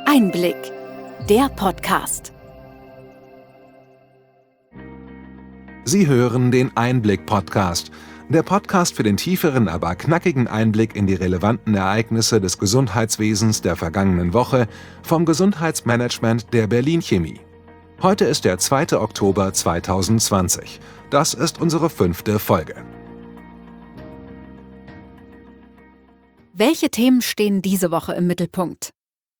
Einblick, der Podcast. Sie hören den Einblick-Podcast, der Podcast für den tieferen, aber knackigen Einblick in die relevanten Ereignisse des Gesundheitswesens der vergangenen Woche vom Gesundheitsmanagement der Berlin Chemie. Heute ist der 2. Oktober 2020. Das ist unsere 5. Folge. Welche Themen stehen diese Woche im Mittelpunkt?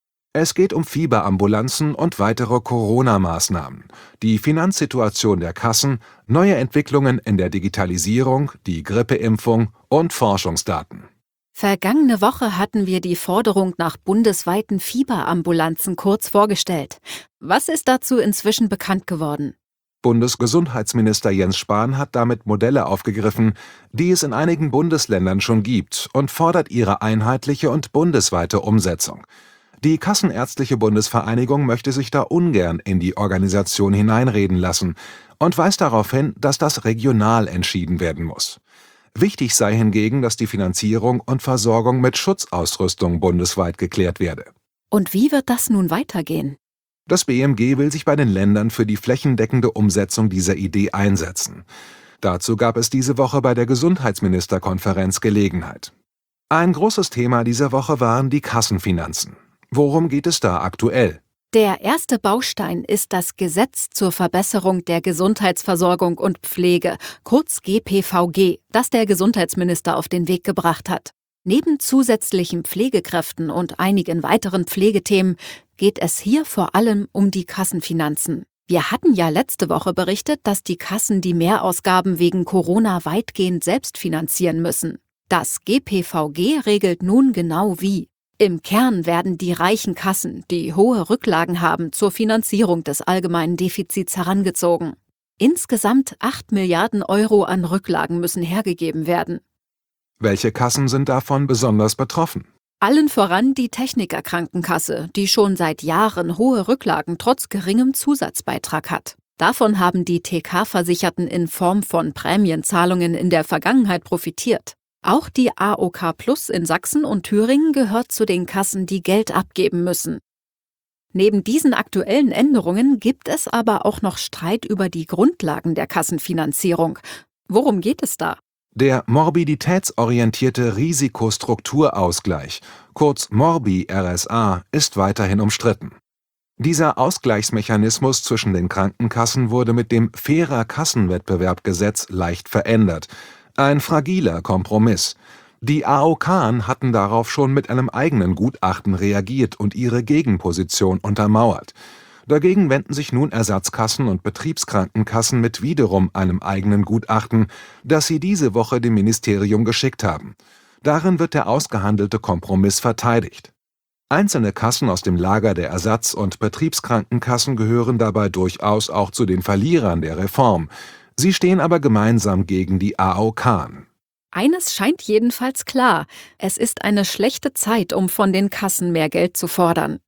Es geht um Fieberambulanzen und weitere Corona-Maßnahmen, die Finanzsituation der Kassen, neue Entwicklungen in der Digitalisierung, die Grippeimpfung und Forschungsdaten. Vergangene Woche hatten wir die Forderung nach bundesweiten Fieberambulanzen kurz vorgestellt. Was ist dazu inzwischen bekannt geworden? Bundesgesundheitsminister Jens Spahn hat damit Modelle aufgegriffen, die es in einigen Bundesländern schon gibt, und fordert ihre einheitliche und bundesweite Umsetzung. Die Kassenärztliche Bundesvereinigung möchte sich da ungern in die Organisation hineinreden lassen und weist darauf hin, dass das regional entschieden werden muss. Wichtig sei hingegen, dass die Finanzierung und Versorgung mit Schutzausrüstung bundesweit geklärt werde. Und wie wird das nun weitergehen? Das BMG will sich bei den Ländern für die flächendeckende Umsetzung dieser Idee einsetzen. Dazu gab es diese Woche bei der Gesundheitsministerkonferenz Gelegenheit. Ein großes Thema dieser Woche waren die Kassenfinanzen. Worum geht es da aktuell? Der erste Baustein ist das Gesetz zur Verbesserung der Gesundheitsversorgung und Pflege, kurz GPVG, das der Gesundheitsminister auf den Weg gebracht hat. Neben zusätzlichen Pflegekräften und einigen weiteren Pflegethemen geht es hier vor allem um die Kassenfinanzen. Wir hatten ja letzte Woche berichtet, dass die Kassen die Mehrausgaben wegen Corona weitgehend selbst finanzieren müssen. Das GPVG regelt nun genau wie. Im Kern werden die reichen Kassen, die hohe Rücklagen haben, zur Finanzierung des allgemeinen Defizits herangezogen. Insgesamt 8 Milliarden Euro an Rücklagen müssen hergegeben werden. Welche Kassen sind davon besonders betroffen? Allen voran die Technikerkrankenkasse, die schon seit Jahren hohe Rücklagen trotz geringem Zusatzbeitrag hat. Davon haben die TK-Versicherten in Form von Prämienzahlungen in der Vergangenheit profitiert. Auch die AOK Plus in Sachsen und Thüringen gehört zu den Kassen, die Geld abgeben müssen. Neben diesen aktuellen Änderungen gibt es aber auch noch Streit über die Grundlagen der Kassenfinanzierung. Worum geht es da? Der morbiditätsorientierte Risikostrukturausgleich, kurz Morbi-RSA, ist weiterhin umstritten. Dieser Ausgleichsmechanismus zwischen den Krankenkassen wurde mit dem Fairer Kassenwettbewerb-Gesetz leicht verändert. Ein fragiler Kompromiss. Die AOK hatten darauf schon mit einem eigenen Gutachten reagiert und ihre Gegenposition untermauert. Dagegen wenden sich nun Ersatzkassen und Betriebskrankenkassen mit wiederum einem eigenen Gutachten, das sie diese Woche dem Ministerium geschickt haben. Darin wird der ausgehandelte Kompromiss verteidigt. Einzelne Kassen aus dem Lager der Ersatz- und Betriebskrankenkassen gehören dabei durchaus auch zu den Verlierern der Reform. Sie stehen aber gemeinsam gegen die AOK. Eines scheint jedenfalls klar: Es ist eine schlechte Zeit, um von den Kassen mehr Geld zu fordern.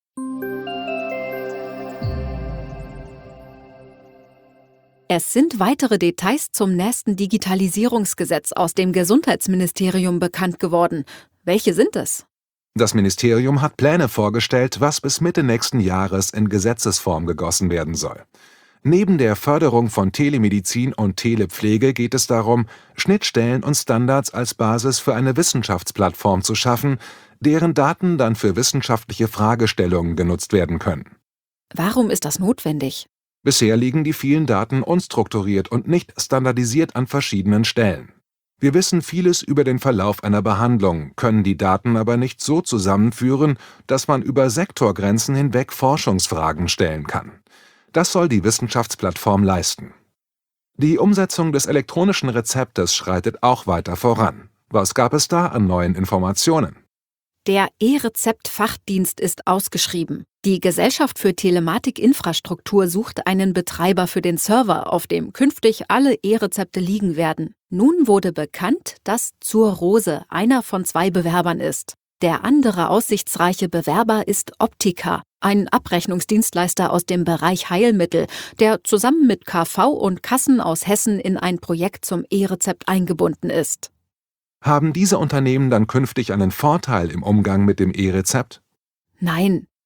Es sind weitere Details zum nächsten Digitalisierungsgesetz aus dem Gesundheitsministerium bekannt geworden. Welche sind es? Das Ministerium hat Pläne vorgestellt, was bis Mitte nächsten Jahres in Gesetzesform gegossen werden soll. Neben der Förderung von Telemedizin und Telepflege geht es darum, Schnittstellen und Standards als Basis für eine Wissenschaftsplattform zu schaffen, deren Daten dann für wissenschaftliche Fragestellungen genutzt werden können. Warum ist das notwendig? Bisher liegen die vielen Daten unstrukturiert und nicht standardisiert an verschiedenen Stellen. Wir wissen vieles über den Verlauf einer Behandlung, können die Daten aber nicht so zusammenführen, dass man über Sektorgrenzen hinweg Forschungsfragen stellen kann. Das soll die Wissenschaftsplattform leisten. Die Umsetzung des elektronischen Rezeptes schreitet auch weiter voran. Was gab es da an neuen Informationen? Der E-Rezept-Fachdienst ist ausgeschrieben. Die Gesellschaft für Telematikinfrastruktur sucht einen Betreiber für den Server, auf dem künftig alle E-Rezepte liegen werden. Nun wurde bekannt, dass Zur Rose einer von 2 Bewerbern ist. Der andere aussichtsreiche Bewerber ist Optika, ein Abrechnungsdienstleister aus dem Bereich Heilmittel, der zusammen mit KV und Kassen aus Hessen in ein Projekt zum E-Rezept eingebunden ist. Haben diese Unternehmen dann künftig einen Vorteil im Umgang mit dem E-Rezept? Nein,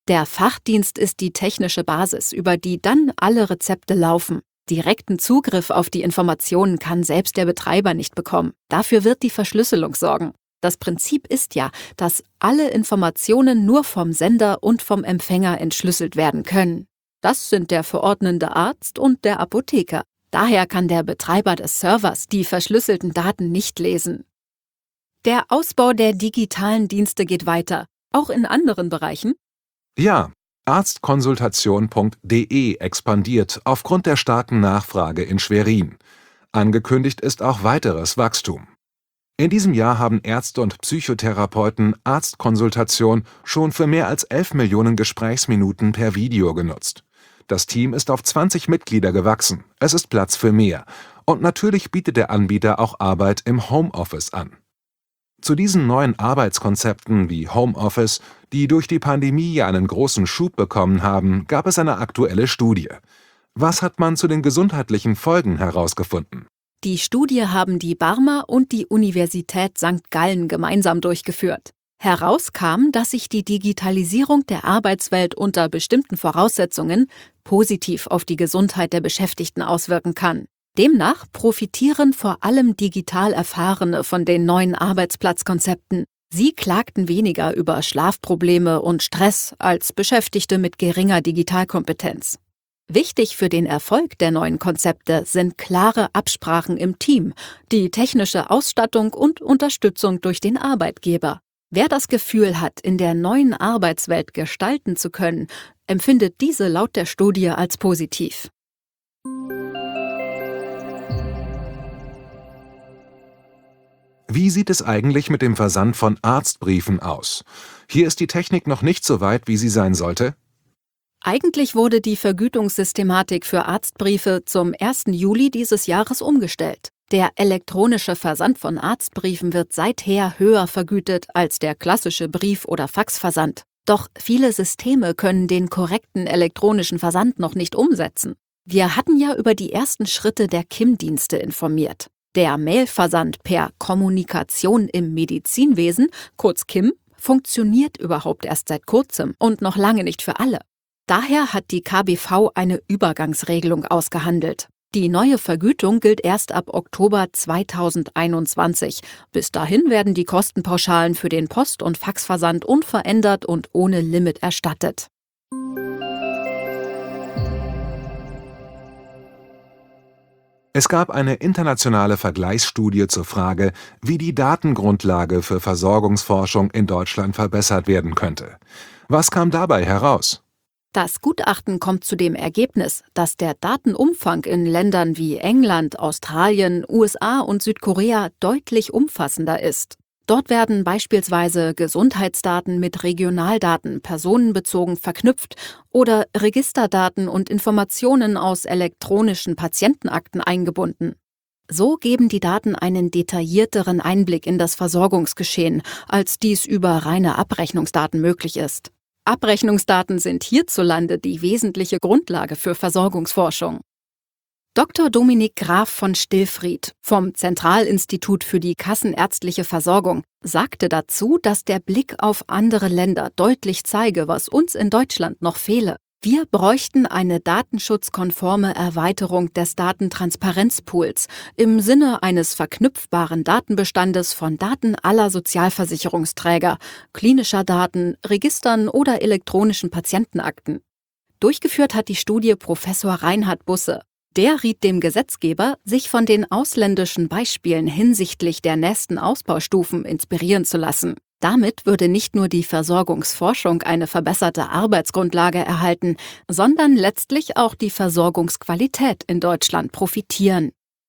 Der Fachdienst ist die technische Basis, über die dann alle Rezepte laufen. Direkten Zugriff auf die Informationen kann selbst der Betreiber nicht bekommen. Dafür wird die Verschlüsselung sorgen. Das Prinzip ist ja, dass alle Informationen nur vom Sender und vom Empfänger entschlüsselt werden können. Das sind der verordnende Arzt und der Apotheker. Daher kann der Betreiber des Servers die verschlüsselten Daten nicht lesen. Der Ausbau der digitalen Dienste geht weiter, auch in anderen Bereichen. Ja, Arztkonsultation.de expandiert aufgrund der starken Nachfrage in Schwerin. Angekündigt ist auch weiteres Wachstum. In diesem Jahr haben Ärzte und Psychotherapeuten Arztkonsultation schon für mehr als 11 Millionen Gesprächsminuten per Video genutzt. Das Team ist auf 20 Mitglieder gewachsen. Es ist Platz für mehr. Und natürlich bietet der Anbieter auch Arbeit im Homeoffice an. Zu diesen neuen Arbeitskonzepten wie Homeoffice, die durch die Pandemie einen großen Schub bekommen haben, gab es eine aktuelle Studie. Was hat man zu den gesundheitlichen Folgen herausgefunden? Die Studie haben die Barmer und die Universität St. Gallen gemeinsam durchgeführt. Heraus kam, dass sich die Digitalisierung der Arbeitswelt unter bestimmten Voraussetzungen positiv auf die Gesundheit der Beschäftigten auswirken kann. Demnach profitieren vor allem digital Erfahrene von den neuen Arbeitsplatzkonzepten. Sie klagten weniger über Schlafprobleme und Stress als Beschäftigte mit geringer Digitalkompetenz. Wichtig für den Erfolg der neuen Konzepte sind klare Absprachen im Team, die technische Ausstattung und Unterstützung durch den Arbeitgeber. Wer das Gefühl hat, in der neuen Arbeitswelt gestalten zu können, empfindet diese laut der Studie als positiv. Wie sieht es eigentlich mit dem Versand von Arztbriefen aus? Hier ist die Technik noch nicht so weit, wie sie sein sollte. Eigentlich wurde die Vergütungssystematik für Arztbriefe zum 1. Juli dieses Jahres umgestellt. Der elektronische Versand von Arztbriefen wird seither höher vergütet als der klassische Brief- oder Faxversand. Doch viele Systeme können den korrekten elektronischen Versand noch nicht umsetzen. Wir hatten ja über die ersten Schritte der KIM-Dienste informiert. Der Mailversand per Kommunikation im Medizinwesen, kurz KIM, funktioniert überhaupt erst seit kurzem und noch lange nicht für alle. Daher hat die KBV eine Übergangsregelung ausgehandelt. Die neue Vergütung gilt erst ab Oktober 2021. Bis dahin werden die Kostenpauschalen für den Post- und Faxversand unverändert und ohne Limit erstattet. Es gab eine internationale Vergleichsstudie zur Frage, wie die Datengrundlage für Versorgungsforschung in Deutschland verbessert werden könnte. Was kam dabei heraus? Das Gutachten kommt zu dem Ergebnis, dass der Datenumfang in Ländern wie England, Australien, USA und Südkorea deutlich umfassender ist. Dort werden beispielsweise Gesundheitsdaten mit Regionaldaten personenbezogen verknüpft oder Registerdaten und Informationen aus elektronischen Patientenakten eingebunden. So geben die Daten einen detaillierteren Einblick in das Versorgungsgeschehen, als dies über reine Abrechnungsdaten möglich ist. Abrechnungsdaten sind hierzulande die wesentliche Grundlage für Versorgungsforschung. Dr. Dominik Graf von Stillfried vom Zentralinstitut für die kassenärztliche Versorgung sagte dazu, dass der Blick auf andere Länder deutlich zeige, was uns in Deutschland noch fehle. Wir bräuchten eine datenschutzkonforme Erweiterung des Datentransparenzpools im Sinne eines verknüpfbaren Datenbestandes von Daten aller Sozialversicherungsträger, klinischer Daten, Registern oder elektronischen Patientenakten. Durchgeführt hat die Studie Professor Reinhard Busse. Der riet dem Gesetzgeber, sich von den ausländischen Beispielen hinsichtlich der nächsten Ausbaustufen inspirieren zu lassen. Damit würde nicht nur die Versorgungsforschung eine verbesserte Arbeitsgrundlage erhalten, sondern letztlich auch die Versorgungsqualität in Deutschland profitieren.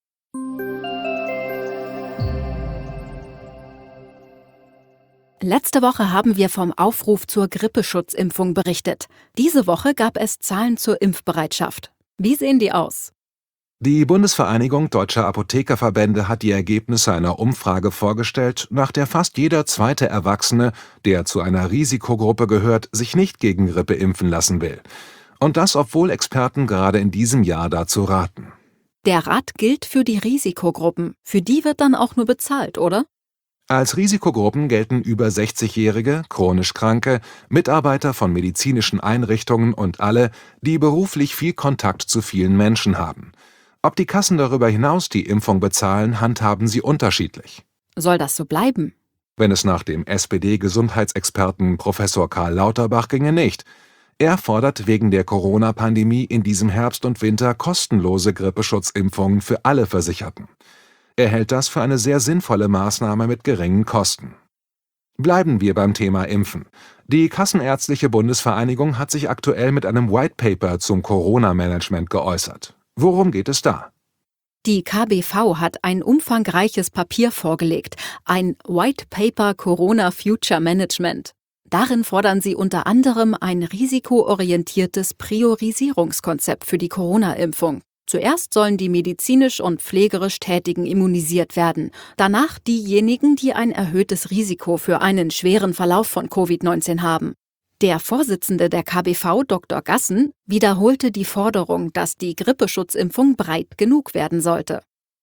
Letzte Woche haben wir vom Aufruf zur Grippeschutzimpfung berichtet. Diese Woche gab es Zahlen zur Impfbereitschaft. Wie sehen die aus? Die Bundesvereinigung Deutscher Apothekerverbände hat die Ergebnisse einer Umfrage vorgestellt, nach der fast jeder zweite Erwachsene, der zu einer Risikogruppe gehört, sich nicht gegen Grippe impfen lassen will. Und das, obwohl Experten gerade in diesem Jahr dazu raten. Der Rat gilt für die Risikogruppen. Für die wird dann auch nur bezahlt, oder? Als Risikogruppen gelten über 60-Jährige, chronisch Kranke, Mitarbeiter von medizinischen Einrichtungen und alle, die beruflich viel Kontakt zu vielen Menschen haben. Ob die Kassen darüber hinaus die Impfung bezahlen, handhaben sie unterschiedlich. Soll das so bleiben? Wenn es nach dem SPD-Gesundheitsexperten Professor Karl Lauterbach ginge, nicht. Er fordert wegen der Corona-Pandemie in diesem Herbst und Winter kostenlose Grippeschutzimpfungen für alle Versicherten. Er hält das für eine sehr sinnvolle Maßnahme mit geringen Kosten. Bleiben wir beim Thema Impfen. Die Kassenärztliche Bundesvereinigung hat sich aktuell mit einem White Paper zum Corona-Management geäußert. Worum geht es da? Die KBV hat ein umfangreiches Papier vorgelegt, ein White Paper Corona Future Management. Darin fordern sie unter anderem ein risikoorientiertes Priorisierungskonzept für die Corona-Impfung. Zuerst sollen die medizinisch und pflegerisch Tätigen immunisiert werden, danach diejenigen, die ein erhöhtes Risiko für einen schweren Verlauf von Covid-19 haben. Der Vorsitzende der KBV, Dr. Gassen, wiederholte die Forderung, dass die Grippeschutzimpfung breit genug werden sollte.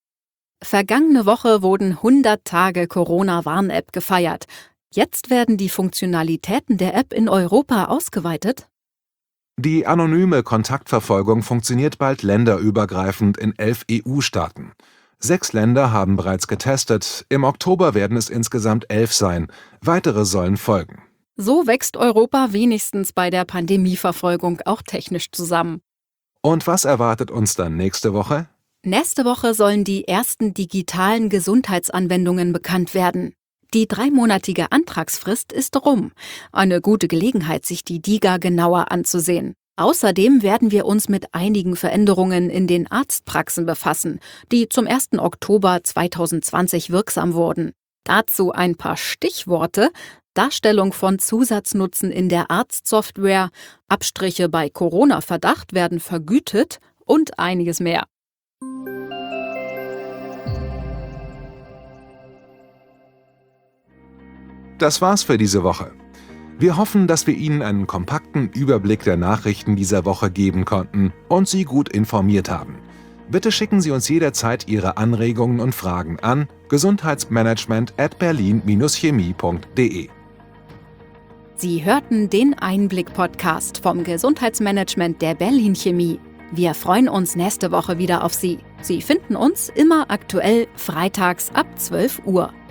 Vergangene Woche wurden 100 Tage Corona-Warn-App gefeiert. Jetzt werden die Funktionalitäten der App in Europa ausgeweitet? Die anonyme Kontaktverfolgung funktioniert bald länderübergreifend in 11 EU-Staaten. 6 Länder haben bereits getestet, im Oktober werden es insgesamt 11 sein, weitere sollen folgen. So wächst Europa wenigstens bei der Pandemieverfolgung auch technisch zusammen. Und was erwartet uns dann nächste Woche? Nächste Woche sollen die ersten digitalen Gesundheitsanwendungen bekannt werden. Die 3-monatige Antragsfrist ist rum. Eine gute Gelegenheit, sich die DiGA genauer anzusehen. Außerdem werden wir uns mit einigen Veränderungen in den Arztpraxen befassen, die zum 1. Oktober 2020 wirksam wurden. Dazu ein paar Stichworte: Darstellung von Zusatznutzen in der Arztsoftware, Abstriche bei Corona-Verdacht werden vergütet und einiges mehr. Das war's für diese Woche. Wir hoffen, dass wir Ihnen einen kompakten Überblick der Nachrichten dieser Woche geben konnten und Sie gut informiert haben. Bitte schicken Sie uns jederzeit Ihre Anregungen und Fragen an gesundheitsmanagement@berlin-chemie.de. Sie hörten den Einblick-Podcast vom Gesundheitsmanagement der Berlin Chemie. Wir freuen uns nächste Woche wieder auf Sie. Sie finden uns immer aktuell freitags ab 12 Uhr.